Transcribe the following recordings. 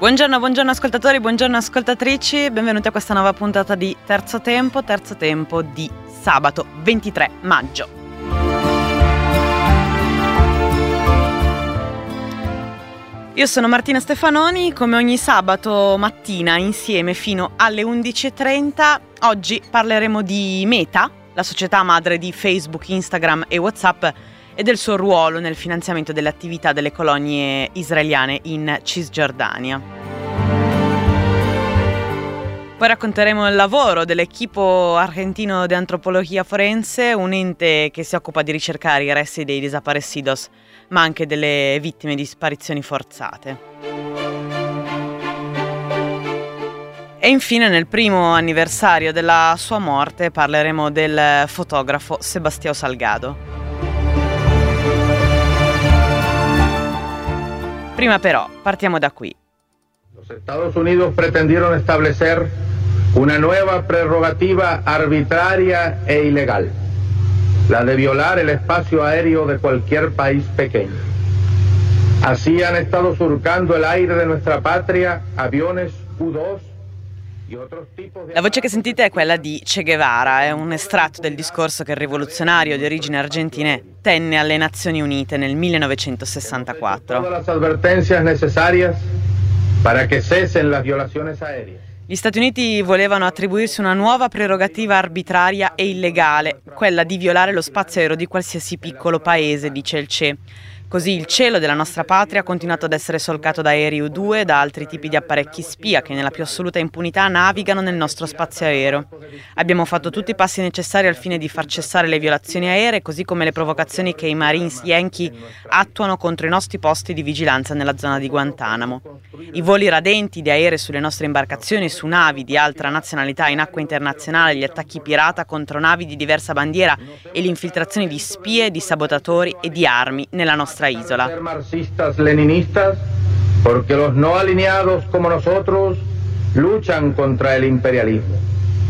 Buongiorno ascoltatori, buongiorno ascoltatrici, benvenuti a questa nuova puntata di Terzo Tempo di sabato 23 maggio. Io sono Martina Stefanoni, come ogni sabato mattina insieme fino alle 11.30. Oggi parleremo di Meta, la società madre di Facebook, Instagram e WhatsApp, e del suo ruolo nel finanziamento delle attività delle colonie israeliane in Cisgiordania. Poi racconteremo il lavoro dell'equipo argentino di antropologia forense, un ente che si occupa di ricercare i resti dei desaparecidos, ma anche delle vittime di sparizioni forzate. E infine, nel primo anniversario della sua morte, parleremo del fotografo Sebastião Salgado. Prima però, partiamo da qui. Los Estados Unidos pretendieron establecer una nueva prerrogativa arbitraria e ilegal, la de violar el espacio aéreo de cualquier país pequeño. Así han estado surcando el aire de nuestra patria aviones U-2. La voce che sentite è quella di Che Guevara, è un estratto del discorso che il rivoluzionario di origini argentine tenne alle Nazioni Unite nel 1964. Gli Stati Uniti volevano attribuirsi una nuova prerogativa arbitraria e illegale, quella di violare lo spazio aereo di qualsiasi piccolo paese, dice il Che. Così il cielo della nostra patria ha continuato ad essere solcato da aerei U-2 e da altri tipi di apparecchi spia che nella più assoluta impunità navigano nel nostro spazio aereo. Abbiamo fatto tutti i passi necessari al fine di far cessare le violazioni aeree, così come le provocazioni che i Marines Yankee attuano contro i nostri posti di vigilanza nella zona di Guantanamo. I voli radenti di aerei sulle nostre imbarcazioni, su navi di altra nazionalità in acque internazionali, gli attacchi pirata contro navi di diversa bandiera e le infiltrazioni di spie, di sabotatori e di armi nella nostra isola. Marxistas leninistas, porque los no alineados como nosotros luchan contra el imperialismo.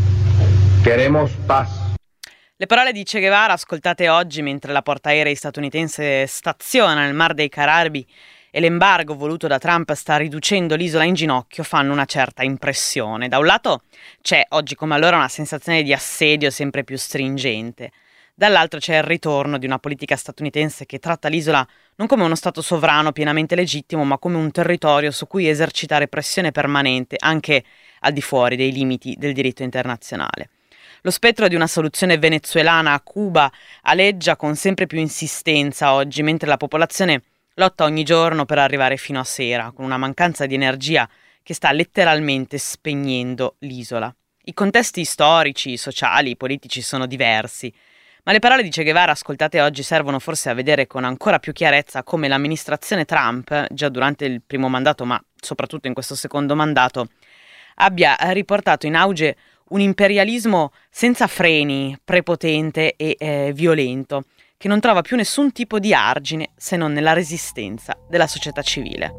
Queremos paz. Le parole di Che Guevara, ascoltate oggi mentre la portaerei statunitense staziona nel Mar dei Caraibi e l'embargo voluto da Trump sta riducendo l'isola in ginocchio, fanno una certa impressione. Da un lato c'è oggi come allora una sensazione di assedio sempre più stringente. Dall'altro c'è il ritorno di una politica statunitense che tratta l'isola non come uno stato sovrano pienamente legittimo, ma come un territorio su cui esercitare pressione permanente, anche al di fuori dei limiti del diritto internazionale. Lo spettro di una soluzione venezuelana a Cuba aleggia con sempre più insistenza oggi, mentre la popolazione lotta ogni giorno per arrivare fino a sera, con una mancanza di energia che sta letteralmente spegnendo l'isola. I contesti storici, sociali, politici sono diversi, ma le parole di Che Guevara ascoltate oggi servono forse a vedere con ancora più chiarezza come l'amministrazione Trump, già durante il primo mandato ma soprattutto in questo secondo mandato, abbia riportato in auge un imperialismo senza freni, prepotente e violento, che non trova più nessun tipo di argine se non nella resistenza della società civile.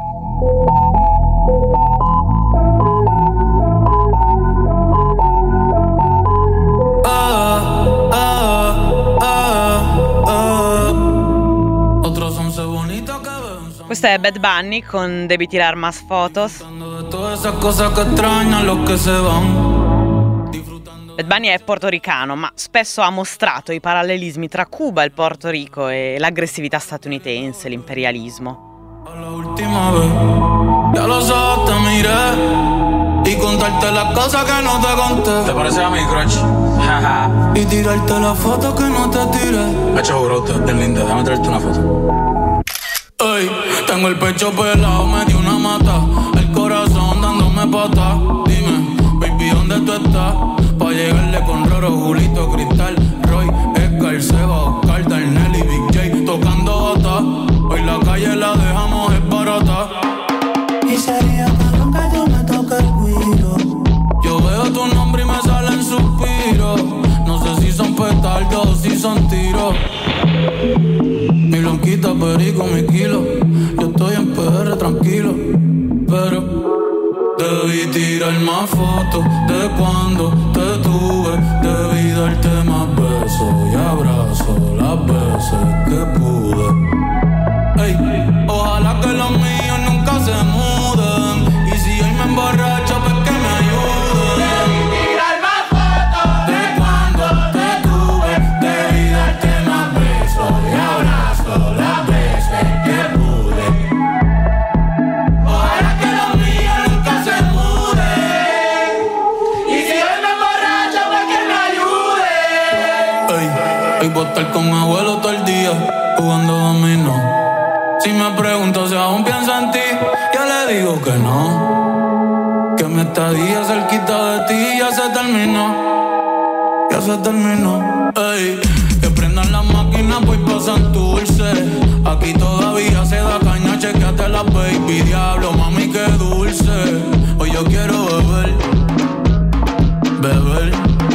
Questo è Bad Bunny con Devi tirar más fotos. Bad Bunny è portoricano, ma spesso ha mostrato i parallelismi tra Cuba, il Porto Rico e l'aggressività statunitense, l'imperialismo. L'ultima vez, ya lo so, te miré y contarte las cosas que no te conté. ¿Te parece a mi crush? Y tirarte la foto que no te tiré. Hecho brote, es linda, déjame traerte una foto. Ey, tengo el pecho pelado, me dio una mata, el corazón dándome pata. Dime, baby, ¿dónde tú estás? Pa' llegarle con Roro, Julito, Cristal, Roy, Edgar, Seba, Oscar, Darnell y Big J tocando bata. Hoy la calle la dejamos es barata. Y sería cabrón que yo me toque el guiro. Yo veo tu nombre y me salen suspiros. No sé si son petardos o si son tiros. Mi blanquita, perico, mi kilo. Yo estoy en PR tranquilo, pero debí tirar más fotos de cuando te tuve. Debí darte más besos y abrazos las veces que pude. Ey, ojalá que los míos nunca se muden. Si me pregunto si aún pienso en ti, yo le digo que no. Que mi estadía cerquita de ti ya se terminó. Ya se terminó. Ey, que prendan las máquinas, pues pasan dulce. Aquí todavía se da caña, chequeate la baby. Diablo, mami, qué dulce. Hoy yo quiero beber, beber,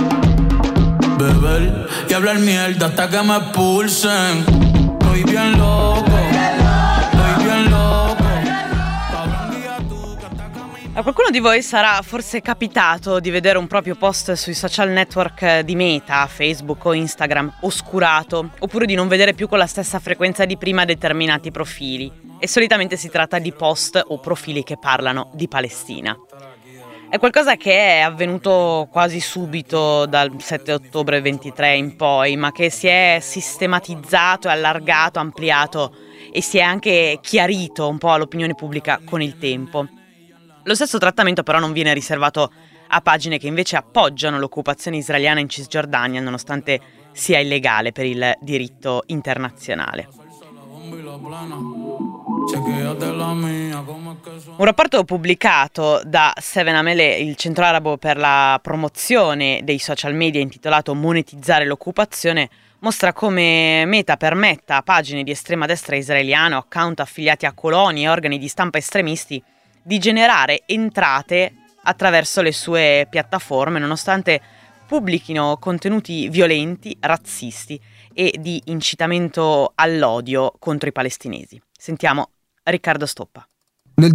beber y hablar mierda hasta que me expulsen. Estoy bien loco, estoy bien loco. A qualcuno di voi sarà forse capitato di vedere un proprio post sui social network di Meta, Facebook o Instagram, oscurato, oppure di non vedere più con la stessa frequenza di prima determinati profili. E solitamente si tratta di post o profili che parlano di Palestina. È qualcosa che è avvenuto quasi subito dal 7 ottobre 23 in poi, ma che si è sistematizzato, allargato, ampliato e si è anche chiarito un po' all'opinione pubblica con il tempo. Lo stesso trattamento però non viene riservato a pagine che invece appoggiano l'occupazione israeliana in Cisgiordania, nonostante sia illegale per il diritto internazionale. Un rapporto pubblicato da 7Amelee, il centro arabo per la promozione dei social media, intitolato Monetizzare l'occupazione, mostra come Meta permetta a pagine di estrema destra israeliane o account affiliati a colonie e organi di stampa estremisti di generare entrate attraverso le sue piattaforme, nonostante pubblichino contenuti violenti, razzisti e di incitamento all'odio contro i palestinesi. Sentiamo Riccardo Stoppa. Nel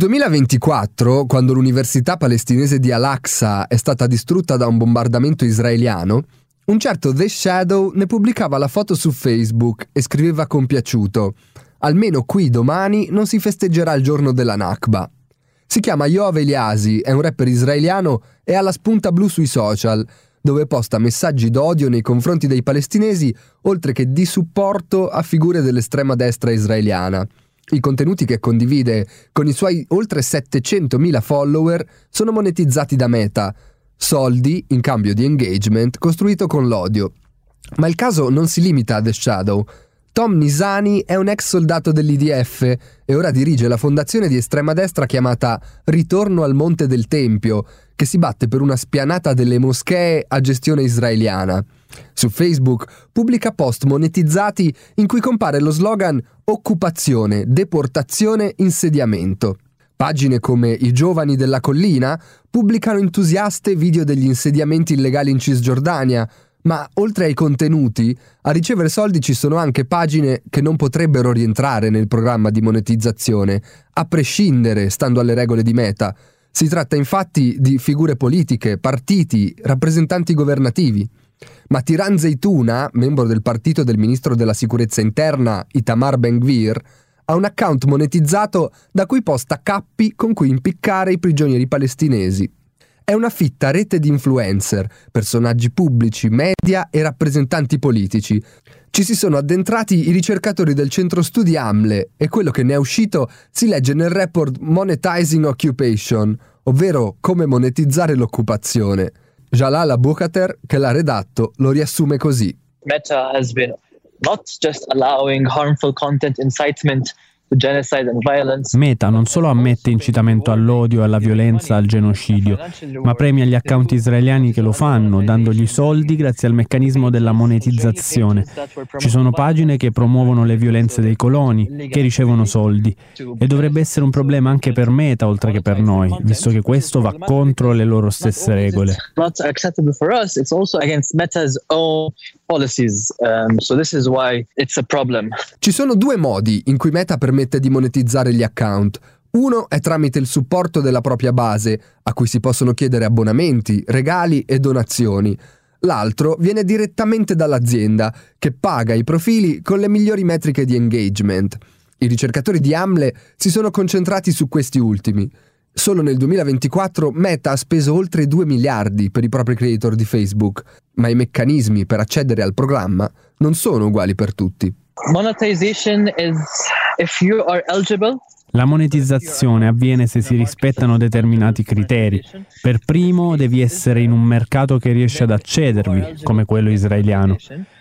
2024, quando l'università palestinese di Al-Aqsa è stata distrutta da un bombardamento israeliano, un certo The Shadow ne pubblicava la foto su Facebook e scriveva compiaciuto: almeno qui domani non si festeggerà il giorno della Nakba. Si chiama Yoav Eliasi, è un rapper israeliano e ha la spunta blu sui social, dove posta messaggi d'odio nei confronti dei palestinesi, oltre che di supporto a figure dell'estrema destra israeliana. I contenuti che condivide con i suoi oltre 700.000 follower sono monetizzati da Meta, soldi in cambio di engagement costruito con l'odio. Ma il caso non si limita a The Shadow. Tom Nisani è un ex soldato dell'IDF e ora dirige la fondazione di estrema destra chiamata Ritorno al Monte del Tempio, che si batte per una spianata delle moschee a gestione israeliana. Su Facebook pubblica post monetizzati in cui compare lo slogan occupazione, deportazione, insediamento. Pagine come I Giovani della Collina pubblicano entusiaste video degli insediamenti illegali in Cisgiordania, ma oltre ai contenuti, a ricevere soldi ci sono anche pagine che non potrebbero rientrare nel programma di monetizzazione, a prescindere, stando alle regole di Meta. Si tratta infatti di figure politiche, partiti, rappresentanti governativi. Ma Tiran Zeituna, membro del partito del ministro della sicurezza interna Itamar Ben-Gvir, ha un account monetizzato da cui posta cappi con cui impiccare i prigionieri palestinesi. È una fitta rete di influencer, personaggi pubblici, media e rappresentanti politici. Ci si sono addentrati i ricercatori del centro studi AMLE e quello che ne è uscito si legge nel report Monetizing Occupation, ovvero come monetizzare l'occupazione. Jalal Aboukater, che l'ha redatto, lo riassume così. Meta has been not just allowing harmful content, incitement to genocide and violence. Meta non solo ammette incitamento all'odio, alla violenza, al genocidio, ma premia gli account israeliani che lo fanno, dandogli soldi grazie al meccanismo della monetizzazione. Ci sono pagine che promuovono le violenze dei coloni, che ricevono soldi. E dovrebbe essere un problema anche per Meta, oltre che per noi, visto che questo va contro le loro stesse regole. Not acceptable for us, it's also against Meta's own policies. So this is why it's a problem. Ci sono due modi in cui Meta permette di monetizzare gli account. Uno è tramite il supporto della propria base, a cui si possono chiedere abbonamenti, regali e donazioni. L'altro viene direttamente dall'azienda, che paga i profili con le migliori metriche di engagement. I ricercatori di AMLE si sono concentrati su questi ultimi. Solo nel 2024 Meta ha speso oltre 2 miliardi per i propri creator di Facebook, ma i meccanismi per accedere al programma non sono uguali per tutti. Monetization is if you are eligible. La monetizzazione avviene se si rispettano determinati criteri. Per primo, devi essere in un mercato che riesce ad accedervi, come quello israeliano.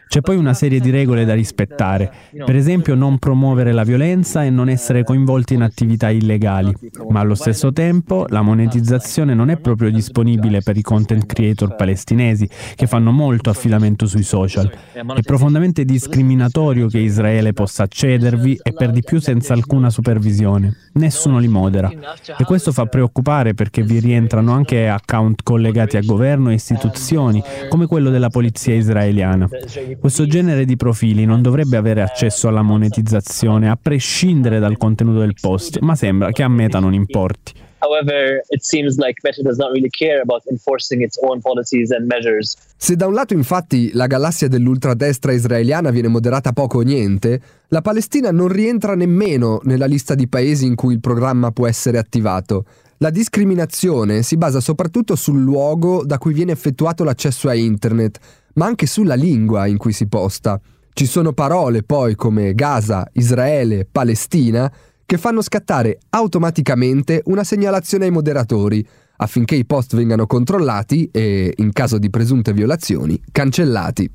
C'è poi una serie di regole da rispettare, per esempio non promuovere la violenza e non essere coinvolti in attività illegali, ma allo stesso tempo la monetizzazione non è proprio disponibile per i content creator palestinesi, che fanno molto affidamento sui social. È profondamente discriminatorio che Israele possa accedervi e per di più senza alcuna supervisione. Nessuno li modera. E questo fa preoccupare perché vi rientrano anche account collegati a governo e istituzioni, come quello della polizia israeliana. Questo genere di profili non dovrebbe avere accesso alla monetizzazione a prescindere dal contenuto del post, ma sembra che a Meta non importi. However, it seems like Meta does not really care about enforcing its own policies and measures. Se da un lato infatti la galassia dell'ultradestra israeliana viene moderata poco o niente, la Palestina non rientra nemmeno nella lista di paesi in cui il programma può essere attivato. La discriminazione si basa soprattutto sul luogo da cui viene effettuato l'accesso a internet, ma anche sulla lingua in cui si posta. Ci sono parole poi come Gaza, Israele, Palestina, che fanno scattare automaticamente una segnalazione ai moderatori, affinché i post vengano controllati e, in caso di presunte violazioni, cancellati.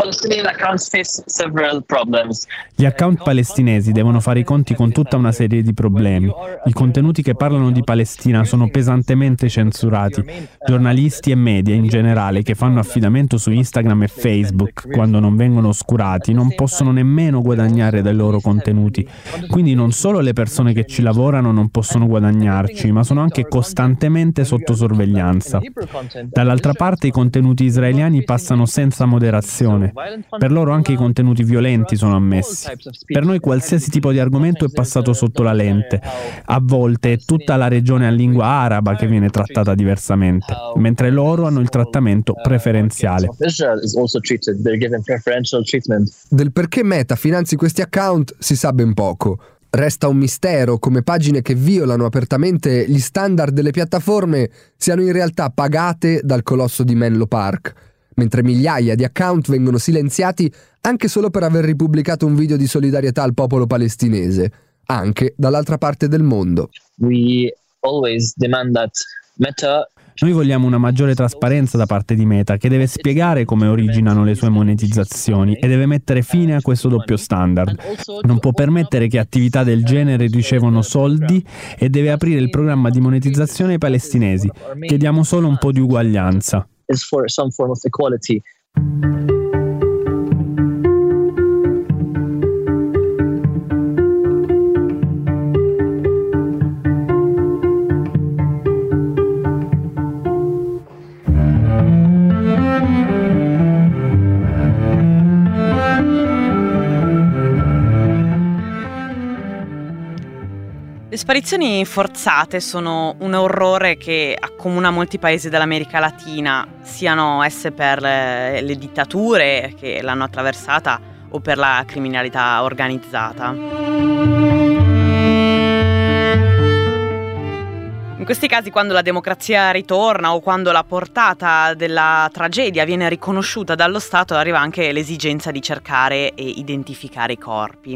Gli account palestinesi devono fare i conti con tutta una serie di problemi. I contenuti che parlano di Palestina sono pesantemente censurati. Giornalisti e media in generale che fanno affidamento su Instagram e Facebook, quando non vengono oscurati, non possono nemmeno guadagnare dai loro contenuti. Quindi non solo le persone che ci lavorano non possono guadagnarci, ma sono anche costantemente sotto sorveglianza. Dall'altra parte i contenuti israeliani passano senza moderazione. Per loro anche i contenuti violenti sono ammessi. Per noi qualsiasi tipo di argomento è passato sotto la lente. A volte è tutta la regione a lingua araba che viene trattata diversamente, mentre loro hanno il trattamento preferenziale. Del perché Meta finanzi questi account si sa ben poco. Resta un mistero come pagine che violano apertamente gli standard delle piattaforme siano in realtà pagate dal colosso di Menlo Park, mentre migliaia di account vengono silenziati anche solo per aver ripubblicato un video di solidarietà al popolo palestinese, anche dall'altra parte del mondo. We always demand that Meta. Noi vogliamo una maggiore trasparenza da parte di Meta, che deve spiegare come originano le sue monetizzazioni e deve mettere fine a questo doppio standard. Non può permettere che attività del genere ricevono soldi e deve aprire il programma di monetizzazione ai palestinesi. Chiediamo solo un po' di uguaglianza. Le sparizioni forzate sono un orrore che accomuna molti paesi dell'America Latina, siano esse per le dittature che l'hanno attraversata o per la criminalità organizzata. In questi casi, quando la democrazia ritorna o quando la portata della tragedia viene riconosciuta dallo Stato, arriva anche l'esigenza di cercare e identificare i corpi.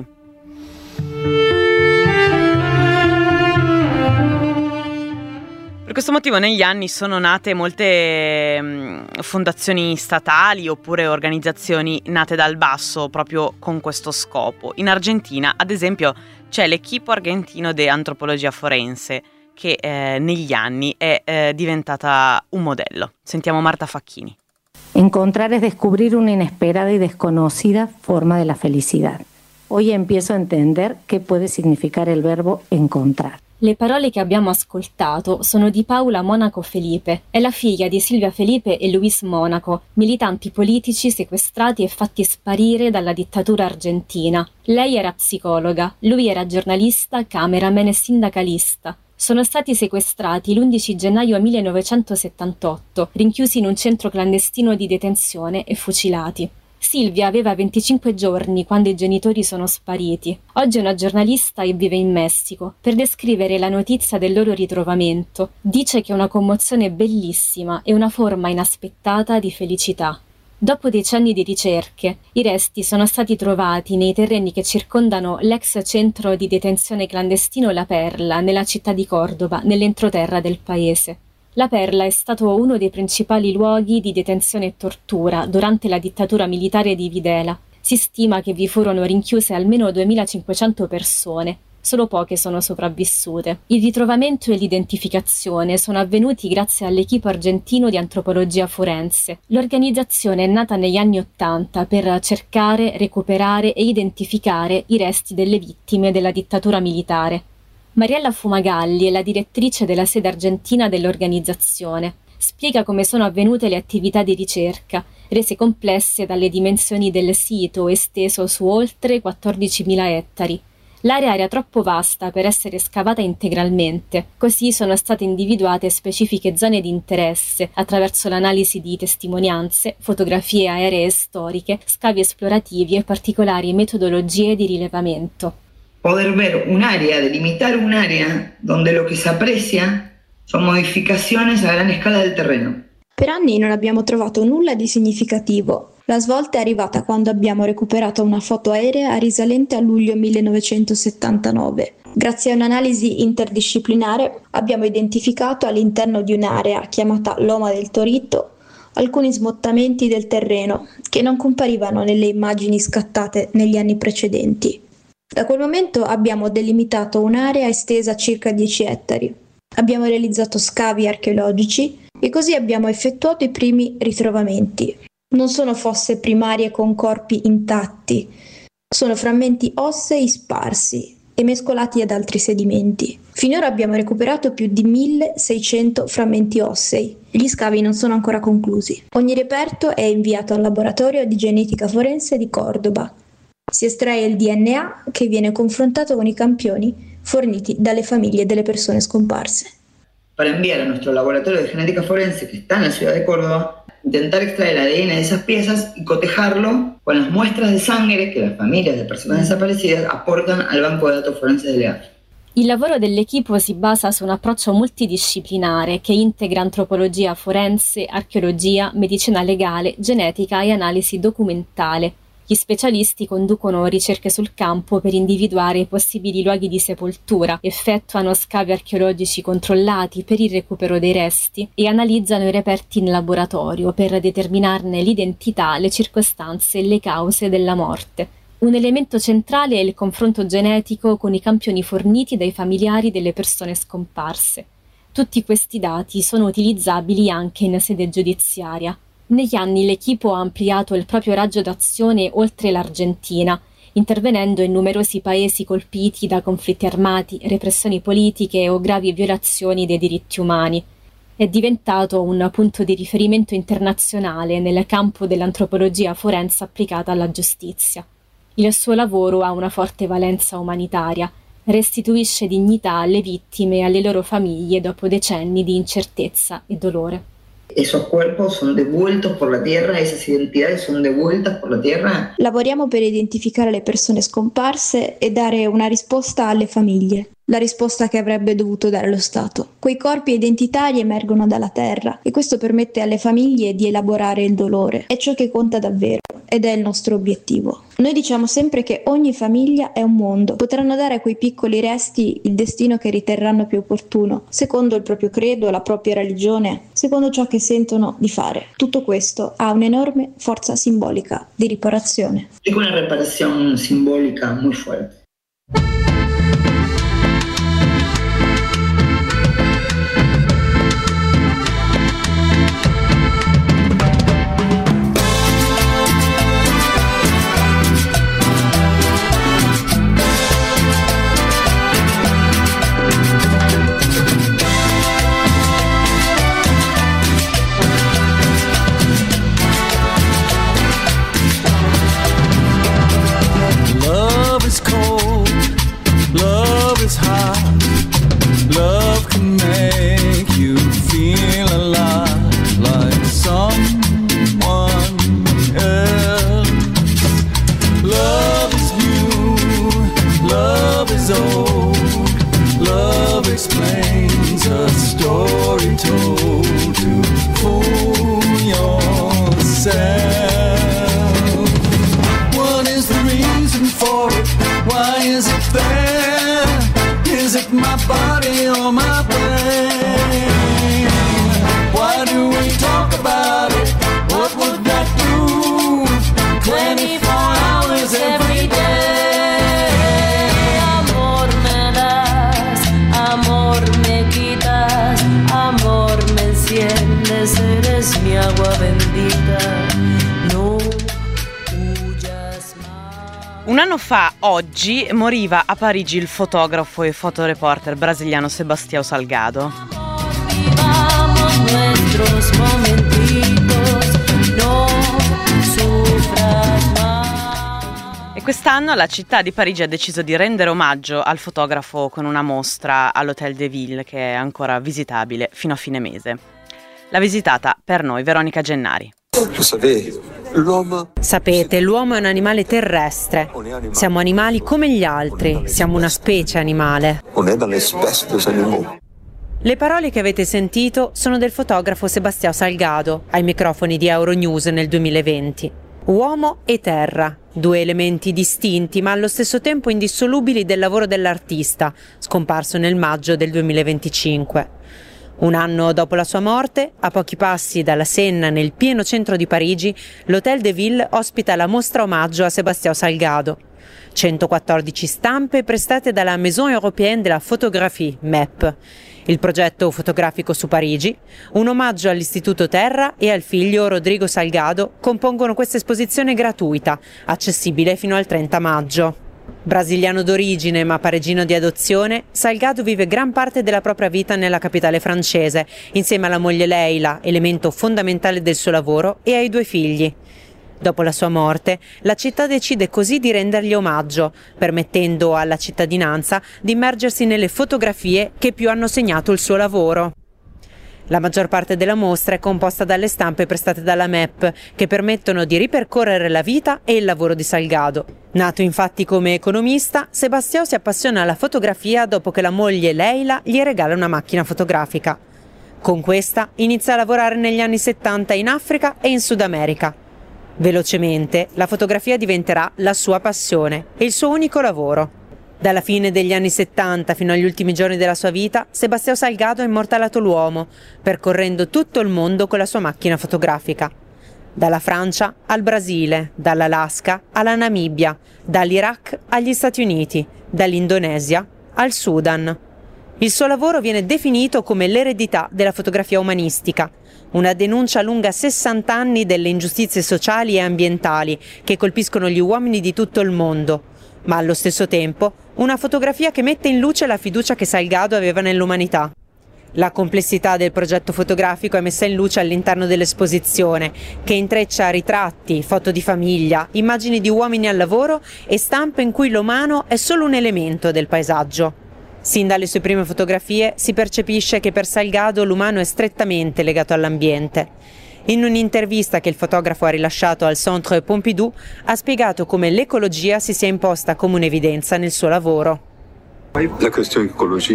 Per questo motivo negli anni sono nate molte fondazioni statali oppure organizzazioni nate dal basso proprio con questo scopo. In Argentina, ad esempio, c'è l'Equipo Argentino de Antropologia Forense, che negli anni è diventata un modello. Sentiamo Marta Facchini. Encontrar es descubrir una inesperada y desconocida forma de la felicidad. Hoy empiezo a entender qué puede significar el verbo encontrar. Le parole che abbiamo ascoltato sono di Paula Mónaco Felipe, è la figlia di Silvia Felipe e Luis Mónaco, militanti politici sequestrati e fatti sparire dalla dittatura argentina. Lei era psicologa, lui era giornalista, cameraman e sindacalista. Sono stati sequestrati l'11 gennaio 1978, rinchiusi in un centro clandestino di detenzione e fucilati. Silvia aveva 25 giorni quando i genitori sono spariti. Oggi è una giornalista e vive in Messico. Per descrivere la notizia del loro ritrovamento, dice che è una commozione bellissima e una forma inaspettata di felicità. Dopo decenni di ricerche, i resti sono stati trovati nei terreni che circondano l'ex centro di detenzione clandestino La Perla, nella città di Cordova, nell'entroterra del paese. La Perla è stato uno dei principali luoghi di detenzione e tortura durante la dittatura militare di Videla. Si stima che vi furono rinchiuse almeno 2500 persone. Solo poche sono sopravvissute. Il ritrovamento e l'identificazione sono avvenuti grazie all'equipo argentino di antropologia forense. L'organizzazione è nata negli anni '80 per cercare, recuperare e identificare i resti delle vittime della dittatura militare. Mariella Fumagalli è la direttrice della sede argentina dell'organizzazione. Spiega come sono avvenute le attività di ricerca, rese complesse dalle dimensioni del sito esteso su oltre 14.000 ettari. L'area era troppo vasta per essere scavata integralmente, così sono state individuate specifiche zone di interesse attraverso l'analisi di testimonianze, fotografie aeree storiche, scavi esplorativi e particolari metodologie di rilevamento. Poder ver un área, delimitar un área donde lo que se aprecia son modificaciones a gran escala del terreno. Per anni non abbiamo trovato nulla di significativo. La svolta è arrivata quando abbiamo recuperato una foto aerea risalente a luglio 1979. Grazie a un'analisi interdisciplinare abbiamo identificato all'interno di un'area chiamata Loma del Torito alcuni smottamenti del terreno che non comparivano nelle immagini scattate negli anni precedenti. Da quel momento abbiamo delimitato un'area estesa circa 10 ettari. Abbiamo realizzato scavi archeologici e così abbiamo effettuato i primi ritrovamenti. Non sono fosse primarie con corpi intatti, sono frammenti ossei sparsi e mescolati ad altri sedimenti. Finora abbiamo recuperato più di 1600 frammenti ossei. Gli scavi non sono ancora conclusi. Ogni reperto è inviato al laboratorio di genetica forense di Cordoba. Si estrae il DNA che viene confrontato con i campioni forniti dalle famiglie delle persone scomparse. Para enviar a nuestro laboratorio de genética forense que está en la ciudad de Córdoba, intentar extraer el ADN de esas piezas y cotejarlo con las muestras de sangre que las familias de personas desaparecidas aportan al banco de datos forenses del EAF. Il lavoro dell'equipo si basa su un approccio multidisciplinare che integra antropologia forense, archeologia, medicina legale, genetica e analisi documentale. Gli specialisti conducono ricerche sul campo per individuare i possibili luoghi di sepoltura, effettuano scavi archeologici controllati per il recupero dei resti e analizzano i reperti in laboratorio per determinarne l'identità, le circostanze e le cause della morte. Un elemento centrale è il confronto genetico con i campioni forniti dai familiari delle persone scomparse. Tutti questi dati sono utilizzabili anche in sede giudiziaria. Negli anni l'equipo ha ampliato il proprio raggio d'azione oltre l'Argentina, intervenendo in numerosi paesi colpiti da conflitti armati, repressioni politiche o gravi violazioni dei diritti umani. È diventato un punto di riferimento internazionale nel campo dell'antropologia forense applicata alla giustizia. Il suo lavoro ha una forte valenza umanitaria, restituisce dignità alle vittime e alle loro famiglie dopo decenni di incertezza e dolore. Esos cuerpos son devueltos por la tierra, esas identidades son devueltas por la tierra. Lavoriamo per identificare le persone scomparse e dare una risposta alle famiglie, la risposta che avrebbe dovuto dare lo Stato. Quei corpi identitari emergono dalla terra e questo permette alle famiglie di elaborare il dolore. È ciò che conta davvero ed è il nostro obiettivo. Noi diciamo sempre che ogni famiglia è un mondo. Potranno dare a quei piccoli resti il destino che riterranno più opportuno, secondo il proprio credo, la propria religione, secondo ciò che sentono di fare. Tutto questo ha un'enorme forza simbolica di riparazione. È una reparazione simbolica molto forte. My body or my brain? Un anno fa, oggi, moriva a Parigi il fotografo e fotoreporter brasiliano Sebastião Salgado. E quest'anno la città di Parigi ha deciso di rendere omaggio al fotografo con una mostra all'Hôtel de Ville che è ancora visitabile fino a fine mese. L'ha visitata per noi Veronica Gennari. Sapete, l'uomo è un animale terrestre. Siamo animali come gli altri, siamo una specie animale. Le parole che avete sentito sono del fotografo Sebastião Salgado ai microfoni di Euronews nel 2020. Uomo e terra, due elementi distinti ma allo stesso tempo indissolubili del lavoro dell'artista, scomparso nel maggio del 2025. Un anno dopo la sua morte, a pochi passi dalla Senna, nel pieno centro di Parigi, l'Hôtel de Ville ospita la mostra omaggio a Sebastião Salgado. 114 stampe prestate dalla Maison Européenne de la Photographie, MEP, il progetto fotografico su Parigi. Un omaggio all'Istituto Terra e al figlio Rodrigo Salgado compongono questa esposizione gratuita, accessibile fino al 30 maggio. Brasiliano d'origine ma parigino di adozione, Salgado vive gran parte della propria vita nella capitale francese, insieme alla moglie Leila, elemento fondamentale del suo lavoro, e ai due figli. Dopo la sua morte, la città decide così di rendergli omaggio, permettendo alla cittadinanza di immergersi nelle fotografie che più hanno segnato il suo lavoro. La maggior parte della mostra è composta dalle stampe prestate dalla MEP, che permettono di ripercorrere la vita e il lavoro di Salgado. Nato infatti come economista, Sebastião si appassiona alla fotografia dopo che la moglie Leila gli regala una macchina fotografica. Con questa inizia a lavorare negli anni 70 in Africa e in Sud America. Velocemente, la fotografia diventerà la sua passione e il suo unico lavoro. Dalla fine degli anni 70 fino agli ultimi giorni della sua vita, Sebastião Salgado ha immortalato l'uomo, percorrendo tutto il mondo con la sua macchina fotografica. Dalla Francia al Brasile, dall'Alaska alla Namibia, dall'Iraq agli Stati Uniti, dall'Indonesia al Sudan. Il suo lavoro viene definito come l'eredità della fotografia umanistica, una denuncia lunga 60 anni delle ingiustizie sociali e ambientali che colpiscono gli uomini di tutto il mondo, ma allo stesso tempo una fotografia che mette in luce la fiducia che Salgado aveva nell'umanità. La complessità del progetto fotografico è messa in luce all'interno dell'esposizione, che intreccia ritratti, foto di famiglia, immagini di uomini al lavoro e stampe in cui l'umano è solo un elemento del paesaggio. Sin dalle sue prime fotografie si percepisce che per Salgado l'umano è strettamente legato all'ambiente. In un'intervista che il fotografo ha rilasciato al Centre Pompidou, ha spiegato come l'ecologia si sia imposta come un'evidenza nel suo lavoro. La questione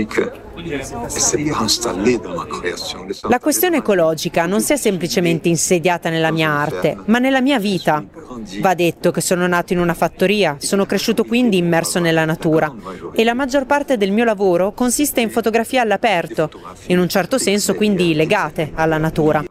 ecologica non si è semplicemente insediata nella mia arte, ma nella mia vita. Va detto che sono nato in una fattoria, sono cresciuto quindi immerso nella natura e la maggior parte del mio lavoro consiste in fotografie all'aperto, in un certo senso quindi legate alla natura.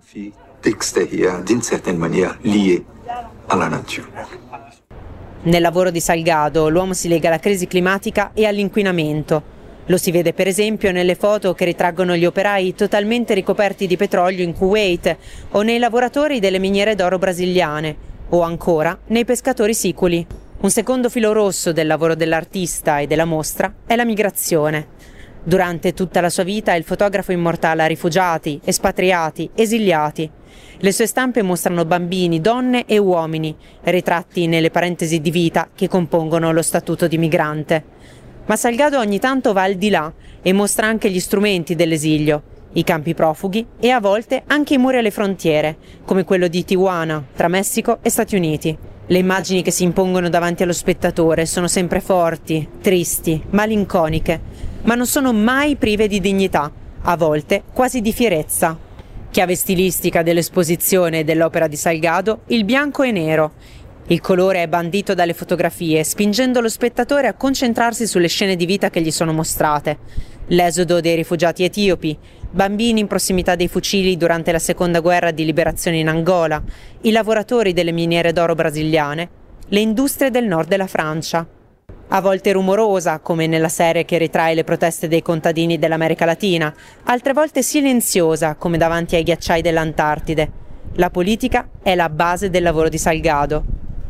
Nel lavoro di Salgado l'uomo si lega alla crisi climatica e all'inquinamento. Lo si vede per esempio nelle foto che ritraggono gli operai totalmente ricoperti di petrolio in Kuwait o nei lavoratori delle miniere d'oro brasiliane o ancora nei pescatori siculi. Un secondo filo rosso del lavoro dell'artista e della mostra è la migrazione. Durante tutta la sua vita il fotografo immortala rifugiati, espatriati, esiliati. Le sue stampe mostrano bambini, donne e uomini, ritratti nelle parentesi di vita che compongono lo statuto di migrante. Ma Salgado ogni tanto va al di là e mostra anche gli strumenti dell'esilio, i campi profughi e a volte anche i muri alle frontiere, come quello di Tijuana, tra Messico e Stati Uniti. Le immagini che si impongono davanti allo spettatore sono sempre forti, tristi, malinconiche, ma non sono mai prive di dignità, a volte quasi di fierezza. Chiave stilistica dell'esposizione e dell'opera di Salgado, il bianco e nero. Il colore è bandito dalle fotografie, spingendo lo spettatore a concentrarsi sulle scene di vita che gli sono mostrate. L'esodo dei rifugiati etiopi, bambini in prossimità dei fucili durante la seconda guerra di liberazione in Angola, i lavoratori delle miniere d'oro brasiliane, le industrie del nord della Francia. A volte rumorosa, come nella serie che ritrae le proteste dei contadini dell'America Latina, altre volte silenziosa, come davanti ai ghiacciai dell'Antartide. La politica è la base del lavoro di Salgado.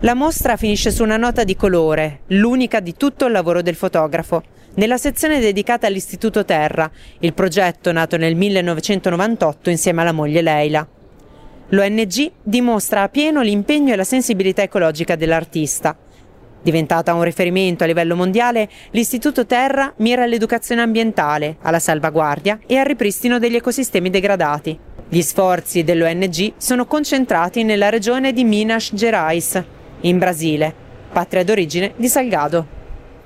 La mostra finisce su una nota di colore, l'unica di tutto il lavoro del fotografo, nella sezione dedicata all'Istituto Terra, il progetto nato nel 1998 insieme alla moglie Leila. L'ONG dimostra a pieno l'impegno e la sensibilità ecologica dell'artista. Diventata un riferimento a livello mondiale, l'Istituto Terra mira all'educazione ambientale, alla salvaguardia e al ripristino degli ecosistemi degradati. Gli sforzi dell'ONG sono concentrati nella regione di Minas Gerais, in Brasile, patria d'origine di Salgado.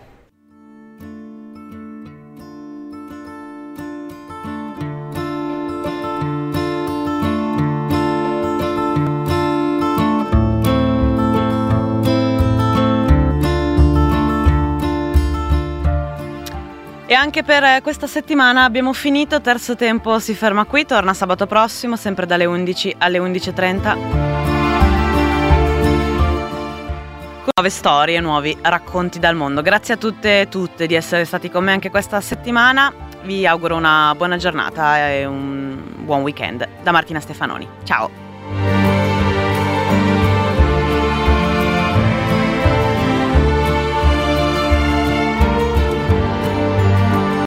E anche per questa settimana abbiamo finito. Terzo Tempo si ferma qui, torna sabato prossimo, sempre dalle 11 alle 11:30. Con nuove storie, nuovi racconti dal mondo. Grazie a tutte e tutte di essere stati con me anche questa settimana. Vi auguro una buona giornata e un buon weekend. Da Martina Stefanoni. Ciao!